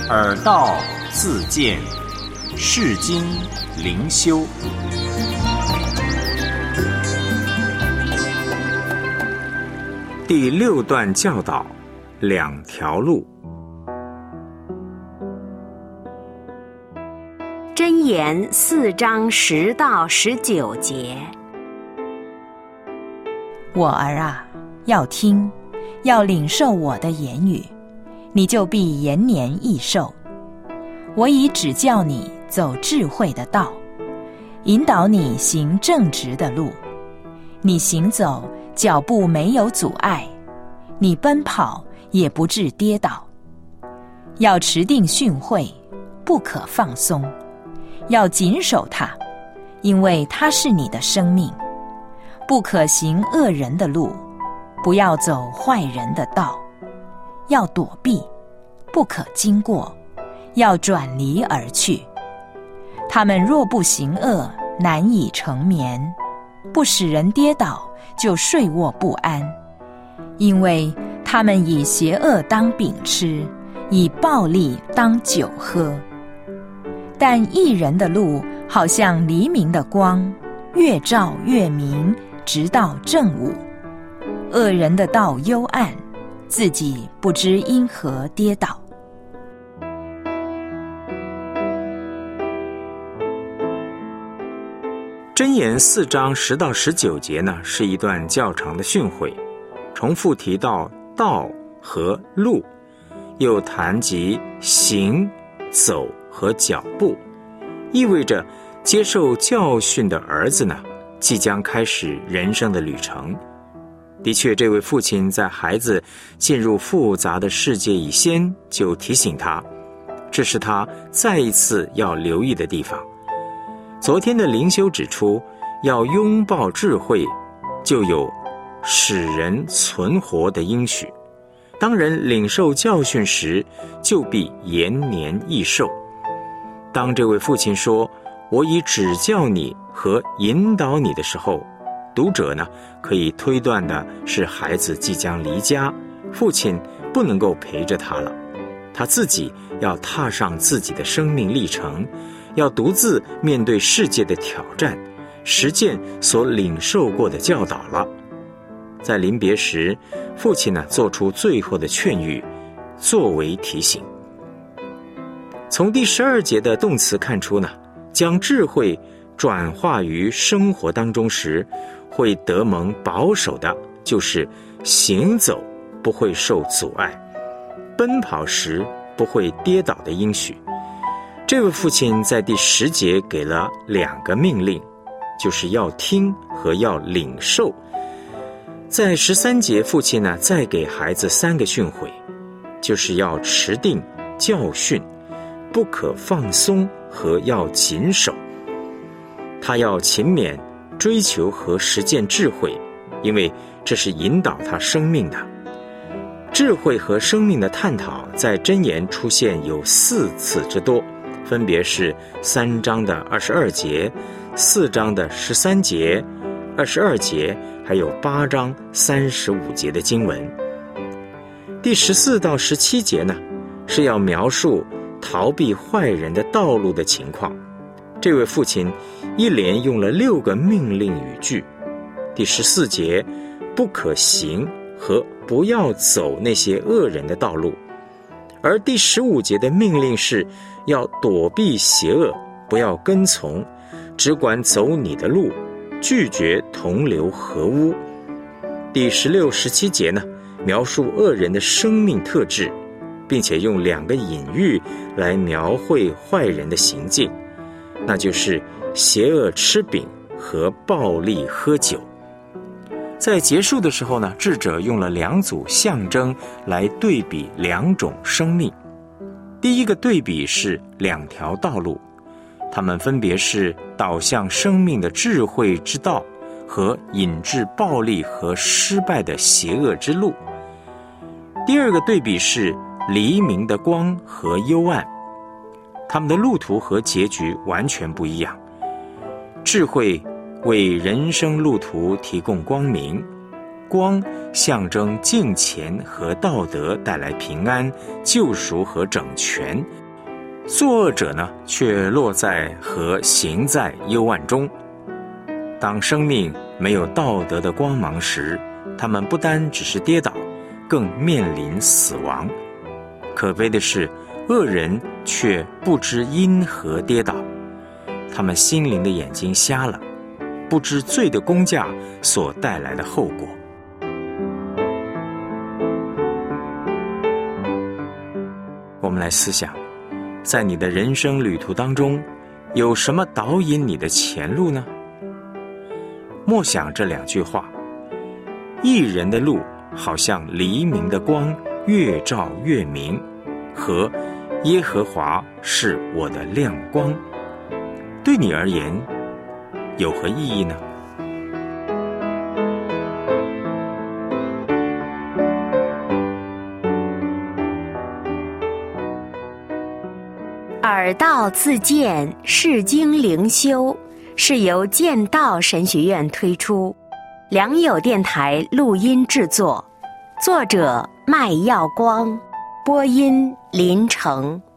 耳道自见，世经灵修。第6段教导2条路。 箴言4章10到19节。 我儿啊，要听，要领受我的言语，你就必延年益寿。我已指教你走智慧的道，引导你行正直的路。你行走，脚步没有阻碍，你奔跑也不致跌倒。要持定训诲，不可放松，要谨守它，因为它是你的生命。不可行恶人的路，不要走坏人的道，要躲避，不可经过，要转离而去。他们若不行恶，难以成眠，不使人跌倒，就睡卧不安。因为他们以邪恶当饼吃，以暴力当酒喝。但义人的路好像黎明的光，越照越明，直到正午。恶人的道幽暗，自己不知因何跌倒。 箴言4章10到19节呢，是一段较长的训诲，重复提到道和路，又谈及行、走和脚步，意味着接受教训的儿子呢，即将开始人生的旅程。的确，这位父亲在孩子进入复杂的世界以先就提醒他，这是他再一次要留意的地方。昨天的灵修指出，要拥抱智慧，就有使人存活的应许。当人领受教训时，就必延年益寿。当这位父亲说我已指教你和引导你的时候，读者呢可以推断的是孩子即将离家，父亲不能够陪着他了，他自己要踏上自己的生命历程，要独自面对世界的挑战，实践所领受过的教导了。在临别时，父亲呢做出最后的劝喻，作为提醒。从第12节的动词看出呢，将智慧转化于生活当中时，会得蒙保守的就是行走不会受阻碍，奔跑时不会跌倒的应许。这位父亲在第10节给了2个命令，就是要听和要领受。在13节，父亲呢再给孩子3个训诲，就是要持定、教训，不可放松和要谨守。他要勤勉追求和实践智慧，因为这是引导他生命的。智慧和生命的探讨在箴言出现有4次之多，分别是3章的22节、4章的13节、22节，还有8章35节的经文。第14到17节呢，是要描述逃避坏人的道路的情况。这位父亲一连用了6个命令语句。第14节，不可行和不要走那些恶人的道路。而第15节的命令是要躲避邪恶，不要跟从，只管走你的路，拒绝同流合污。第16、17节呢，描述恶人的生命特质，并且用2个隐喻来描绘坏人的行径，那就是邪恶吃饼和暴力喝酒。在结束的时候呢，智者用了2组象征来对比2种生命。第一个对比是2条道路，它们分别是导向生命的智慧之道和引致暴力和失败的邪恶之路。第二个对比是黎明的光和幽暗，他们的路途和结局完全不一样。智慧为人生路途提供光明，光象征敬虔和道德带来平安、救赎和整全， 作恶者呢，却落在和行在幽暗中。当生命没有道德的光芒时，他们不单只是跌倒，更面临死亡。可悲的是，恶人却不知因何跌倒，他们心灵的眼睛瞎了，不知罪的工价所带来的后果。我们来思想，在你的人生旅途当中，有什么导引你的前路呢？默想这2句话：义人的路好像黎明的光，越照越明，和耶和华是我的亮光，对你而言有何意义呢？ 耳道自荐释经灵修是由剑道神学院推出，良友电台录音制作，作者麦耀光，播音林成。